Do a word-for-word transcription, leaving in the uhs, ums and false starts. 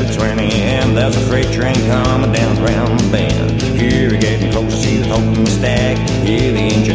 six twenty a.m. There's a freight train coming down around the bend. Here we're getting close to see the Fulton stack. Hear the engine